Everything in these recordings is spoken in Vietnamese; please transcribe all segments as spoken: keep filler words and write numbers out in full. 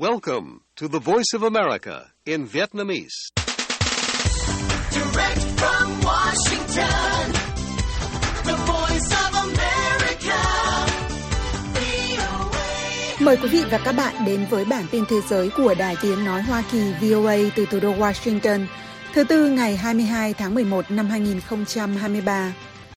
Welcome to the Voice of America in Vietnamese. Direct from Washington, the Voice of America, vê o a. Mời quý vị và các bạn đến với bản tin thế giới của Đài Tiếng Nói Hoa Kỳ vê o a từ thủ đô Washington, thứ Tư ngày hai mươi hai tháng mười một năm hai nghìn không trăm hai mươi ba.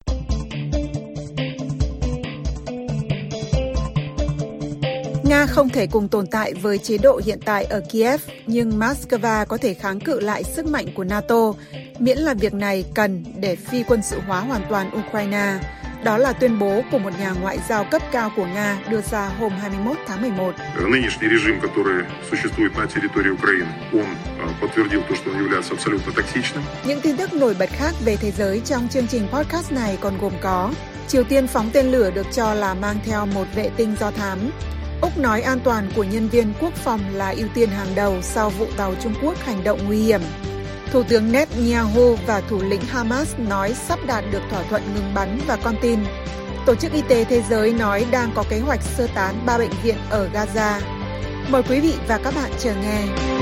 Nga không thể cùng tồn tại với chế độ hiện tại ở Kiev, nhưng Moscow có thể kháng cự lại sức mạnh của NATO, miễn là việc này cần để phi quân sự hóa hoàn toàn Ukraine. Đó là tuyên bố của một nhà ngoại giao cấp cao của Nga đưa ra hôm hai mươi mốt tháng mười một. Нынешний режим, который существует на территории Украины, он подтвердил то, что он является абсолютно токсичным. Những tin tức nổi bật khác về thế giới trong chương trình podcast này còn gồm có: Triều Tiên phóng tên lửa được cho là mang theo một vệ tinh do thám. Úc nói an toàn của nhân viên quốc phòng là ưu tiên hàng đầu sau vụ tàu Trung Quốc hành động nguy hiểm. Thủ tướng Netanyahu và thủ lĩnh Hamas nói sắp đạt được thỏa thuận ngừng bắn và con tin. Tổ chức Y tế Thế giới nói đang có kế hoạch sơ tán ba bệnh viện ở Gaza. Mời quý vị và các bạn chờ nghe.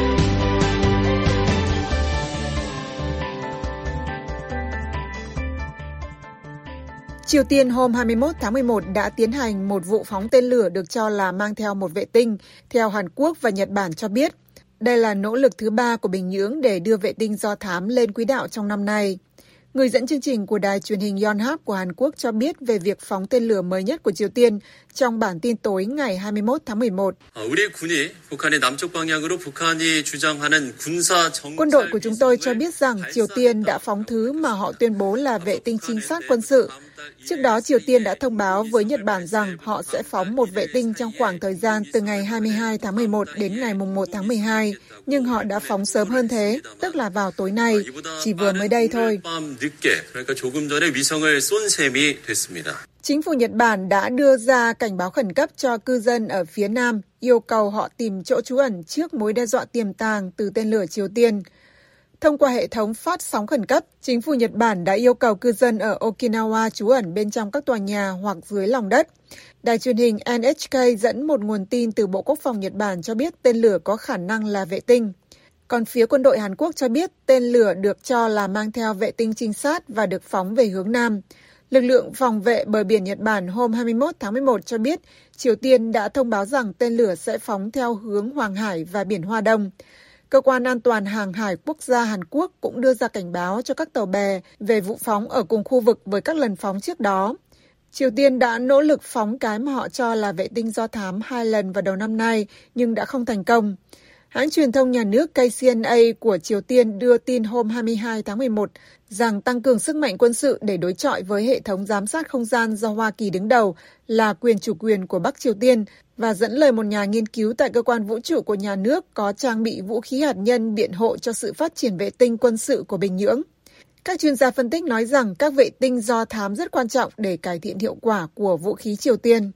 Triều Tiên hôm hai mươi mốt tháng mười một đã tiến hành một vụ phóng tên lửa được cho là mang theo một vệ tinh, theo Hàn Quốc và Nhật Bản cho biết. Đây là nỗ lực thứ ba của Bình Nhưỡng để đưa vệ tinh do thám lên quỹ đạo trong năm nay. Người dẫn chương trình của đài truyền hình Yonhap của Hàn Quốc cho biết về việc phóng tên lửa mới nhất của Triều Tiên trong bản tin tối ngày hai mươi mốt tháng mười một. Quân đội của chúng tôi cho biết rằng Triều Tiên đã phóng thứ mà họ tuyên bố là vệ tinh trinh sát quân sự. Trước đó, Triều Tiên đã thông báo với Nhật Bản rằng họ sẽ phóng một vệ tinh trong khoảng thời gian từ ngày hai mươi hai tháng mười một đến ngày mùng một tháng mười hai, nhưng họ đã phóng sớm hơn thế, tức là vào tối nay, chỉ vừa mới đây thôi. Chính phủ Nhật Bản đã đưa ra cảnh báo khẩn cấp cho cư dân ở phía Nam, yêu cầu họ tìm chỗ trú ẩn trước mối đe dọa tiềm tàng từ tên lửa Triều Tiên. Thông qua hệ thống phát sóng khẩn cấp, chính phủ Nhật Bản đã yêu cầu cư dân ở Okinawa trú ẩn bên trong các tòa nhà hoặc dưới lòng đất. Đài truyền hình en hát ca dẫn một nguồn tin từ Bộ Quốc phòng Nhật Bản cho biết tên lửa có khả năng là vệ tinh. Còn phía quân đội Hàn Quốc cho biết tên lửa được cho là mang theo vệ tinh trinh sát và được phóng về hướng Nam. Lực lượng phòng vệ bờ biển Nhật Bản hôm hai mươi mốt tháng mười một cho biết Triều Tiên đã thông báo rằng tên lửa sẽ phóng theo hướng Hoàng Hải và biển Hoa Đông. Cơ quan an toàn hàng hải quốc gia Hàn Quốc cũng đưa ra cảnh báo cho các tàu bè về vụ phóng ở cùng khu vực với các lần phóng trước đó. Triều Tiên đã nỗ lực phóng cái mà họ cho là vệ tinh do thám hai lần vào đầu năm nay, nhưng đã không thành công. Hãng truyền thông nhà nước K C N A của Triều Tiên đưa tin hôm hai mươi hai tháng mười một rằng tăng cường sức mạnh quân sự để đối chọi với hệ thống giám sát không gian do Hoa Kỳ đứng đầu là quyền chủ quyền của Bắc Triều Tiên, và dẫn lời một nhà nghiên cứu tại cơ quan vũ trụ của nhà nước có trang bị vũ khí hạt nhân biện hộ cho sự phát triển vệ tinh quân sự của Bình Nhưỡng. Các chuyên gia phân tích nói rằng các vệ tinh do thám rất quan trọng để cải thiện hiệu quả của vũ khí Triều Tiên.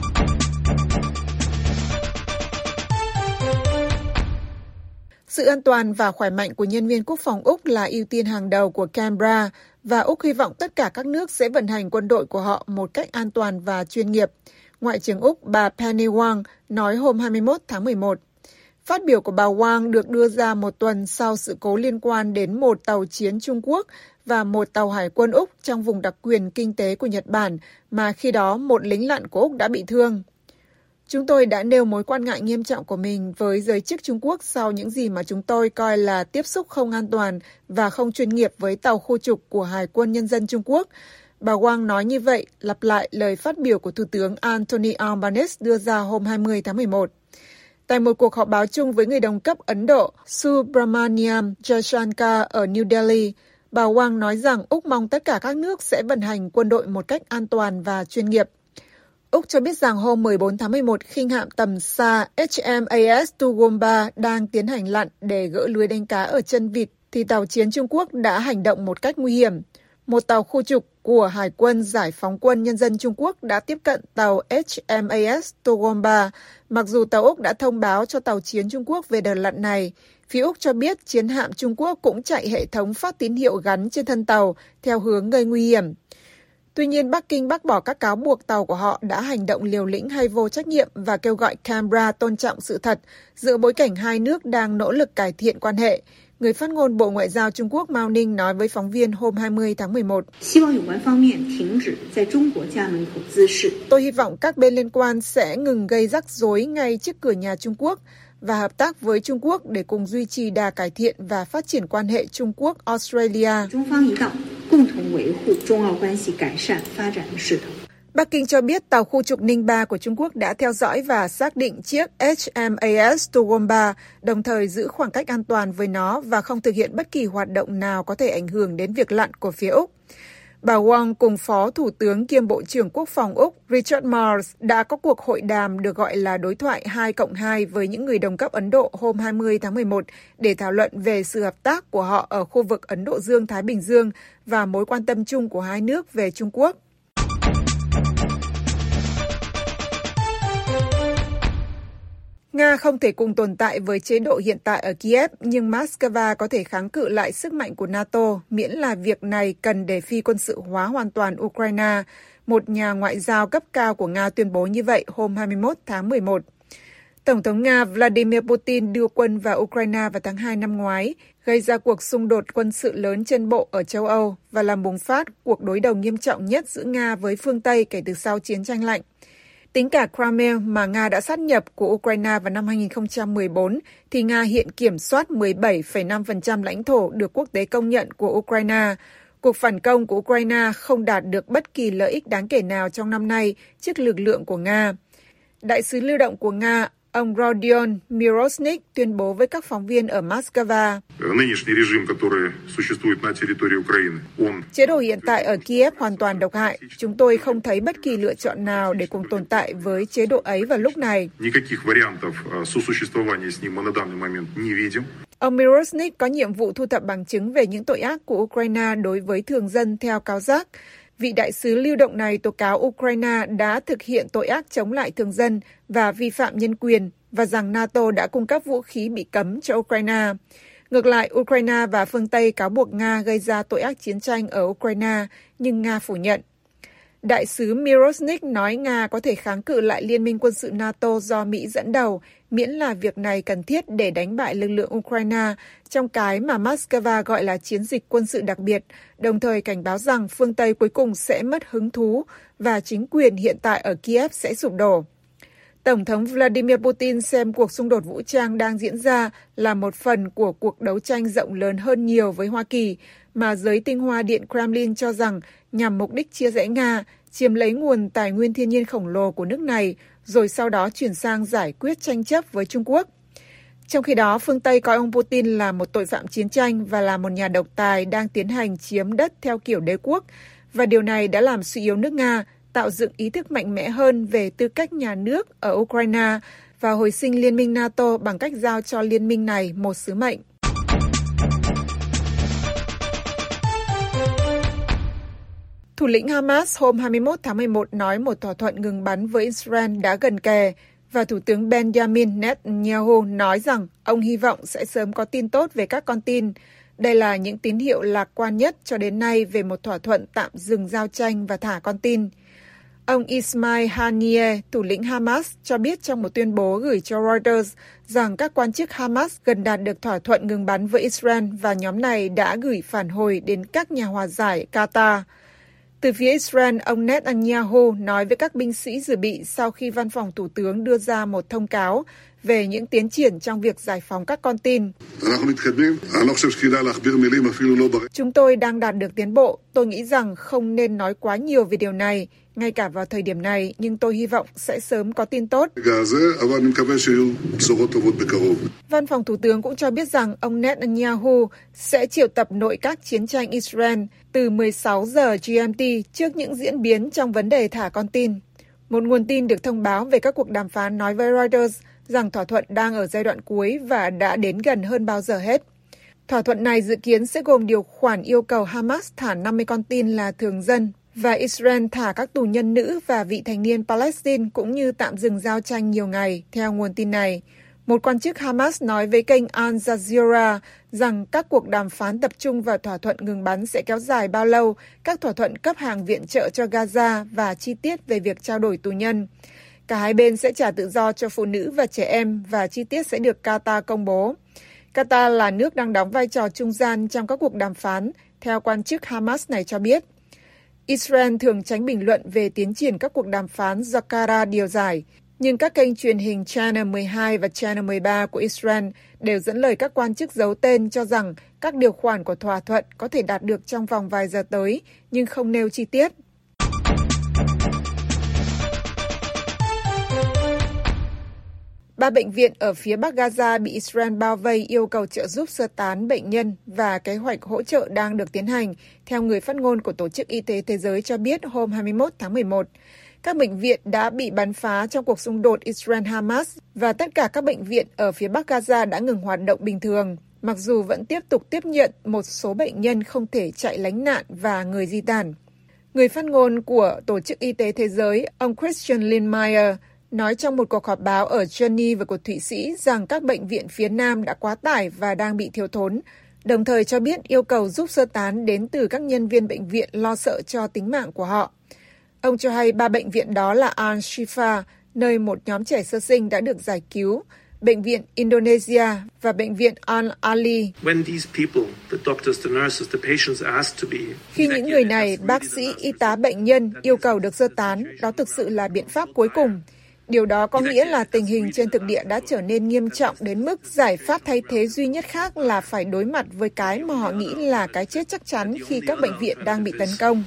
Sự an toàn và khỏe mạnh của nhân viên quốc phòng Úc là ưu tiên hàng đầu của Canberra, và Úc hy vọng tất cả các nước sẽ vận hành quân đội của họ một cách an toàn và chuyên nghiệp. Ngoại trưởng Úc bà Penny Wong nói hôm hai mươi mốt tháng mười một. Phát biểu của bà Wong được đưa ra một tuần sau sự cố liên quan đến một tàu chiến Trung Quốc và một tàu hải quân Úc trong vùng đặc quyền kinh tế của Nhật Bản, mà khi đó một lính lặn của Úc đã bị thương. Chúng tôi đã nêu mối quan ngại nghiêm trọng của mình với giới chức Trung Quốc sau những gì mà chúng tôi coi là tiếp xúc không an toàn và không chuyên nghiệp với tàu khu trục của Hải quân Nhân dân Trung Quốc. Bà Wong nói như vậy, lặp lại lời phát biểu của Thủ tướng Anthony Albanese đưa ra hôm hai mươi tháng mười một. Tại một cuộc họp báo chung với người đồng cấp Ấn Độ Subramaniam Jaishankar ở New Delhi, bà Wong nói rằng Úc mong tất cả các nước sẽ vận hành quân đội một cách an toàn và chuyên nghiệp. Úc cho biết rằng hôm mười bốn tháng mười một, khinh hạm tầm xa H M A S Tugomba đang tiến hành lặn để gỡ lưới đánh cá ở chân vịt, thì tàu chiến Trung Quốc đã hành động một cách nguy hiểm. Một tàu khu trục của Hải quân Giải phóng quân Nhân dân Trung Quốc đã tiếp cận tàu H M A S Tugomba, mặc dù tàu Úc đã thông báo cho tàu chiến Trung Quốc về đợt lặn này. Phía Úc cho biết chiến hạm Trung Quốc cũng chạy hệ thống phát tín hiệu gắn trên thân tàu theo hướng gây nguy hiểm. Tuy nhiên, Bắc Kinh bác bỏ các cáo buộc tàu của họ đã hành động liều lĩnh hay vô trách nhiệm và kêu gọi Canberra tôn trọng sự thật giữa bối cảnh hai nước đang nỗ lực cải thiện quan hệ. Người phát ngôn Bộ Ngoại giao Trung Quốc Mao Ninh nói với phóng viên hôm hai mươi tháng mười một. Tôi hy vọng các bên liên quan sẽ ngừng gây rắc rối ngay trước cửa nhà Trung Quốc và hợp tác với Trung Quốc để cùng duy trì đà cải thiện và phát triển quan hệ Trung Quốc-Australia. Bắc Kinh cho biết tàu khu trục Ninh ba của Trung Quốc đã theo dõi và xác định chiếc H M A S Toowoomba, đồng thời giữ khoảng cách an toàn với nó và không thực hiện bất kỳ hoạt động nào có thể ảnh hưởng đến việc lặn của phía Úc. Bà Wong cùng Phó Thủ tướng kiêm Bộ trưởng Quốc phòng Úc Richard Marles đã có cuộc hội đàm được gọi là đối thoại hai cộng hai với những người đồng cấp Ấn Độ hôm hai mươi tháng mười một để thảo luận về sự hợp tác của họ ở khu vực Ấn Độ Dương-Thái Bình Dương và mối quan tâm chung của hai nước về Trung Quốc. Nga không thể cùng tồn tại với chế độ hiện tại ở Kiev, nhưng Moscow có thể kháng cự lại sức mạnh của NATO, miễn là việc này cần để phi quân sự hóa hoàn toàn Ukraine. Một nhà ngoại giao cấp cao của Nga tuyên bố như vậy hôm hai mươi mốt tháng mười một. Tổng thống Nga Vladimir Putin đưa quân vào Ukraine vào tháng hai năm ngoái, gây ra cuộc xung đột quân sự lớn trên bộ ở châu Âu và làm bùng phát cuộc đối đầu nghiêm trọng nhất giữa Nga với phương Tây kể từ sau chiến tranh lạnh. Tính cả Crimea mà Nga đã sát nhập của Ukraine vào năm hai nghìn không trăm mười bốn, thì Nga hiện kiểm soát mười bảy phẩy năm phần trăm lãnh thổ được quốc tế công nhận của Ukraine. Cuộc phản công của Ukraine không đạt được bất kỳ lợi ích đáng kể nào trong năm nay trước lực lượng của Nga. Đại sứ lưu động của Nga, ông Rodion Mirosnik tuyên bố với các phóng viên ở Moscow. Chế độ hiện tại ở Kiev hoàn toàn độc hại. Chúng tôi không thấy bất kỳ lựa chọn nào để cùng tồn tại với chế độ ấy vào lúc này. Ông Mirosnik có nhiệm vụ thu thập bằng chứng về những tội ác của Ukraine đối với thường dân theo cáo giác. Vị đại sứ lưu động này tố cáo Ukraine đã thực hiện tội ác chống lại thường dân và vi phạm nhân quyền và rằng NATO đã cung cấp vũ khí bị cấm cho Ukraine. Ngược lại, Ukraine và phương Tây cáo buộc Nga gây ra tội ác chiến tranh ở Ukraine, nhưng Nga phủ nhận. Đại sứ Mirosnik nói Nga có thể kháng cự lại liên minh quân sự NATO do Mỹ dẫn đầu, miễn là việc này cần thiết để đánh bại lực lượng Ukraine trong cái mà Moscow gọi là chiến dịch quân sự đặc biệt, đồng thời cảnh báo rằng phương Tây cuối cùng sẽ mất hứng thú và chính quyền hiện tại ở Kiev sẽ sụp đổ. Tổng thống Vladimir Putin xem cuộc xung đột vũ trang đang diễn ra là một phần của cuộc đấu tranh rộng lớn hơn nhiều với Hoa Kỳ, mà giới tinh hoa Điện Kremlin cho rằng nhằm mục đích chia rẽ Nga, chiếm lấy nguồn tài nguyên thiên nhiên khổng lồ của nước này, rồi sau đó chuyển sang giải quyết tranh chấp với Trung Quốc. Trong khi đó, phương Tây coi ông Putin là một tội phạm chiến tranh và là một nhà độc tài đang tiến hành chiếm đất theo kiểu đế quốc, và điều này đã làm suy yếu nước Nga, tạo dựng ý thức mạnh mẽ hơn về tư cách nhà nước ở Ukraine và hồi sinh Liên minh NATO bằng cách giao cho liên minh này một sứ mệnh. Thủ lĩnh Hamas hôm hai mươi mốt tháng mười một nói một thỏa thuận ngừng bắn với Israel đã gần kề, và Thủ tướng Benjamin Netanyahu nói rằng ông hy vọng sẽ sớm có tin tốt về các con tin. Đây là những tín hiệu lạc quan nhất cho đến nay về một thỏa thuận tạm dừng giao tranh và thả con tin. Ông Ismail Haniyeh, thủ lĩnh Hamas, cho biết trong một tuyên bố gửi cho Reuters rằng các quan chức Hamas gần đạt được thỏa thuận ngừng bắn với Israel và nhóm này đã gửi phản hồi đến các nhà hòa giải Qatar. Từ phía Israel, ông Netanyahu nói với các binh sĩ dự bị sau khi văn phòng Thủ tướng đưa ra một thông cáo về những tiến triển trong việc giải phóng các con tin. Chúng tôi đang đạt được tiến bộ. Tôi nghĩ rằng không nên nói quá nhiều về điều này, ngay cả vào thời điểm này, nhưng tôi hy vọng sẽ sớm có tin tốt. Văn phòng Thủ tướng cũng cho biết rằng ông Netanyahu sẽ triệu tập nội các chiến tranh Israel từ mười sáu giờ G M T trước những diễn biến trong vấn đề thả con tin. Một nguồn tin được thông báo về các cuộc đàm phán nói với Reuters rằng thỏa thuận đang ở giai đoạn cuối và đã đến gần hơn bao giờ hết. Thỏa thuận này dự kiến sẽ gồm điều khoản yêu cầu Hamas thả năm mươi con tin là thường dân và Israel thả các tù nhân nữ và vị thành niên Palestine cũng như tạm dừng giao tranh nhiều ngày, theo nguồn tin này. Một quan chức Hamas nói với kênh Al Jazeera rằng các cuộc đàm phán tập trung vào thỏa thuận ngừng bắn sẽ kéo dài bao lâu, các thỏa thuận cấp hàng viện trợ cho Gaza và chi tiết về việc trao đổi tù nhân. Cả hai bên sẽ trả tự do cho phụ nữ và trẻ em và chi tiết sẽ được Qatar công bố. Qatar là nước đang đóng vai trò trung gian trong các cuộc đàm phán, theo quan chức Hamas này cho biết. Israel thường tránh bình luận về tiến triển các cuộc đàm phán do Qatar điều giải, nhưng các kênh truyền hình Channel mười hai và Channel mười ba của Israel đều dẫn lời các quan chức giấu tên cho rằng các điều khoản của thỏa thuận có thể đạt được trong vòng vài giờ tới, nhưng không nêu chi tiết. Ba bệnh viện ở phía bắc Gaza bị Israel bao vây yêu cầu trợ giúp sơ tán bệnh nhân và kế hoạch hỗ trợ đang được tiến hành, theo người phát ngôn của Tổ chức Y tế Thế giới cho biết hôm hai mươi mốt tháng mười một. Các bệnh viện đã bị bắn phá trong cuộc xung đột Israel-Hamas và tất cả các bệnh viện ở phía bắc Gaza đã ngừng hoạt động bình thường, mặc dù vẫn tiếp tục tiếp nhận một số bệnh nhân không thể chạy lánh nạn và người di tản. Người phát ngôn của Tổ chức Y tế Thế giới, ông Christian Lindmeier, nói trong một cuộc họp báo ở Geneva của Thụy Sĩ rằng các bệnh viện phía Nam đã quá tải và đang bị thiếu thốn, đồng thời cho biết yêu cầu giúp sơ tán đến từ các nhân viên bệnh viện lo sợ cho tính mạng của họ. Ông cho hay ba bệnh viện đó là Al-Shifa, nơi một nhóm trẻ sơ sinh đã được giải cứu, Bệnh viện Indonesia và Bệnh viện Al-Ali. Khi những người này, bác sĩ, y tá, bệnh nhân yêu cầu được sơ tán, đó thực sự là biện pháp cuối cùng. Điều đó có nghĩa là tình hình trên thực địa đã trở nên nghiêm trọng đến mức giải pháp thay thế duy nhất khác là phải đối mặt với cái mà họ nghĩ là cái chết chắc chắn khi các bệnh viện đang bị tấn công.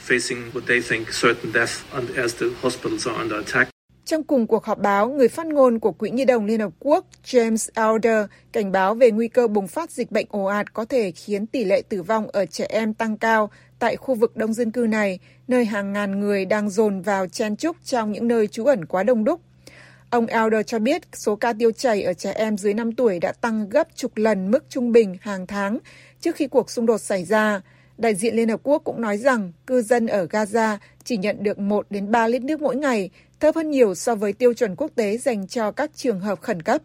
Trong cùng cuộc họp báo, người phát ngôn của Quỹ Nhi đồng Liên Hợp Quốc James Elder cảnh báo về nguy cơ bùng phát dịch bệnh ồ ạt có thể khiến tỷ lệ tử vong ở trẻ em tăng cao tại khu vực đông dân cư này, nơi hàng ngàn người đang dồn vào chen chúc trong những nơi trú ẩn quá đông đúc. Ông Elder cho biết số ca tiêu chảy ở trẻ em dưới năm tuổi đã tăng gấp chục lần mức trung bình hàng tháng trước khi cuộc xung đột xảy ra. Đại diện Liên Hợp Quốc cũng nói rằng cư dân ở Gaza chỉ nhận được một đến ba lít nước mỗi ngày, thấp hơn nhiều so với tiêu chuẩn quốc tế dành cho các trường hợp khẩn cấp.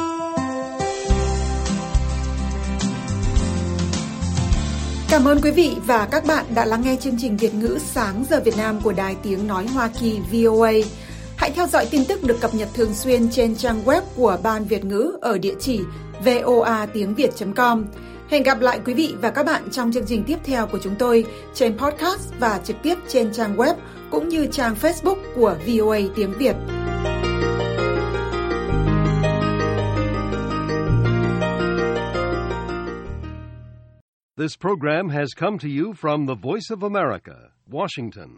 Cảm ơn quý vị và các bạn đã lắng nghe chương trình Việt ngữ sáng giờ Việt Nam của Đài Tiếng Nói Hoa Kỳ vê o a. Hãy theo dõi tin tức được cập nhật thường xuyên trên trang web của Ban Việt ngữ ở địa chỉ voa tiếng việt chấm com. Hẹn gặp lại quý vị và các bạn trong chương trình tiếp theo của chúng tôi trên podcast và trực tiếp trên trang web cũng như trang Facebook của vê o a Tiếng Việt. This program has come to you from the Voice of America, Washington.